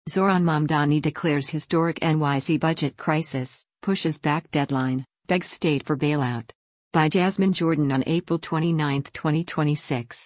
Zoran Mamdani declares historic NYC budget crisis, pushes back deadline, begs state for bailout. By Jasmine Jordan on April 29, 2026.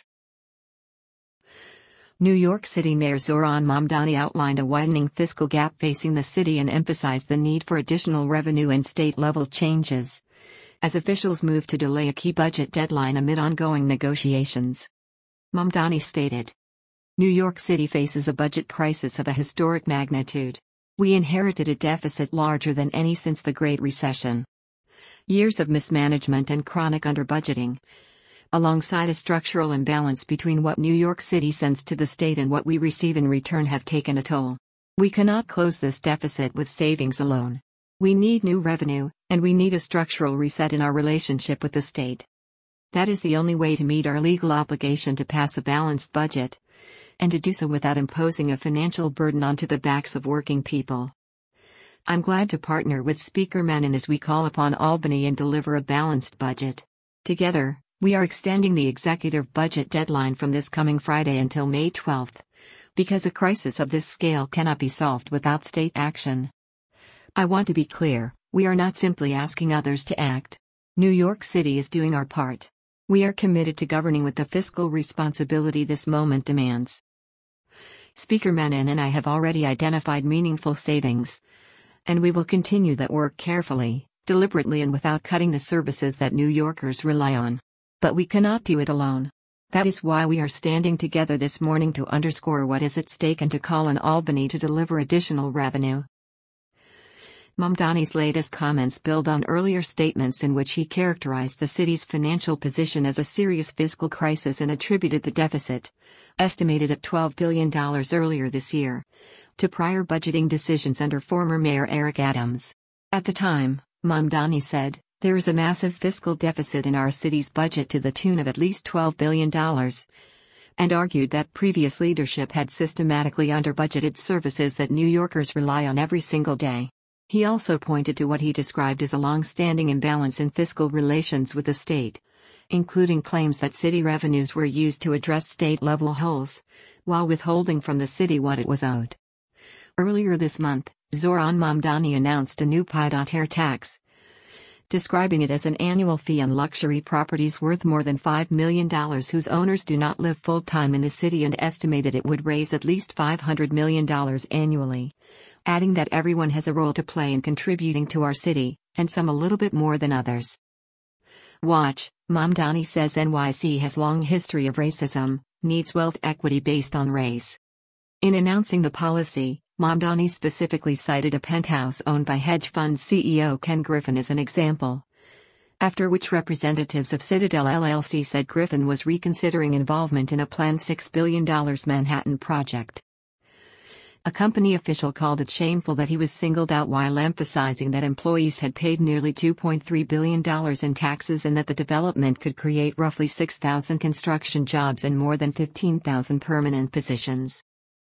New York City Mayor Zoran Mamdani outlined a widening fiscal gap facing the city and emphasized the need for additional revenue and state-level changes, as officials move to delay a key budget deadline amid ongoing negotiations. Mamdani stated, "New York City faces a budget crisis of a historic magnitude. We inherited a deficit larger than any since the Great Recession. Years of mismanagement and chronic underbudgeting, alongside a structural imbalance between what New York City sends to the state and what we receive in return, have taken a toll. We cannot close this deficit with savings alone. We need new revenue, and we need a structural reset in our relationship with the state. That is the only way to meet our legal obligation to pass a balanced budget, and to do so without imposing a financial burden onto the backs of working people. I'm glad to partner with Speaker Menon as we call upon Albany and deliver a balanced budget. Together, we are extending the executive budget deadline from this coming Friday until May 12, because a crisis of this scale cannot be solved without state action. I want to be clear, we are not simply asking others to act. New York City is doing our part. We are committed to governing with the fiscal responsibility this moment demands. Speaker Menon and I have already identified meaningful savings, and we will continue that work carefully, deliberately, and without cutting the services that New Yorkers rely on. But we cannot do it alone. That is why we are standing together this morning, to underscore what is at stake and to call on Albany to deliver additional revenue." Mamdani's latest comments build on earlier statements in which he characterized the city's financial position as a serious fiscal crisis and attributed the deficit, estimated at $12 billion earlier this year, to prior budgeting decisions under former Mayor Eric Adams. At the time, Mamdani said, "There is a massive fiscal deficit in our city's budget to the tune of at least $12 billion, and argued that previous leadership had systematically underbudgeted services that New Yorkers rely on every single day. He also pointed to what he described as a long-standing imbalance in fiscal relations with the state, including claims that city revenues were used to address state-level holes, while withholding from the city what it was owed. Earlier this month, Zoran Mamdani announced a new pied-à-terre tax, describing it as an annual fee on luxury properties worth more than $5 million whose owners do not live full-time in the city, and estimated it would raise at least $500 million annually, adding that everyone has a role to play in contributing to our city, and some a little bit more than others. Watch, Mamdani says NYC has long history of racism, needs wealth equity based on race. In announcing the policy, Mamdani specifically cited a penthouse owned by hedge fund CEO Ken Griffin as an example, after which representatives of Citadel LLC said Griffin was reconsidering involvement in a planned $6 billion Manhattan project. A company official called it shameful that he was singled out, while emphasizing that employees had paid nearly $2.3 billion in taxes and that the development could create roughly 6,000 construction jobs and more than 15,000 permanent positions.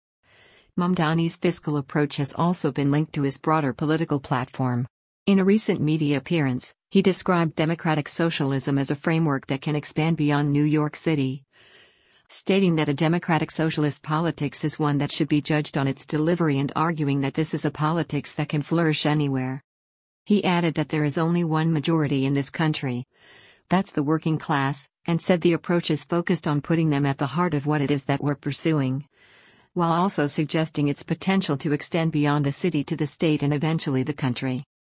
Mamdani's fiscal approach has also been linked to his broader political platform. In a recent media appearance, he described democratic socialism as a framework that can expand beyond New York City, stating that a democratic socialist politics is one that should be judged on its delivery, and arguing that this is a politics that can flourish anywhere. He added that there is only one majority in this country. That's the working class, and said the approach is focused on putting them at the heart of what it is that we're pursuing, while also suggesting its potential to extend beyond the city to the state and eventually the country.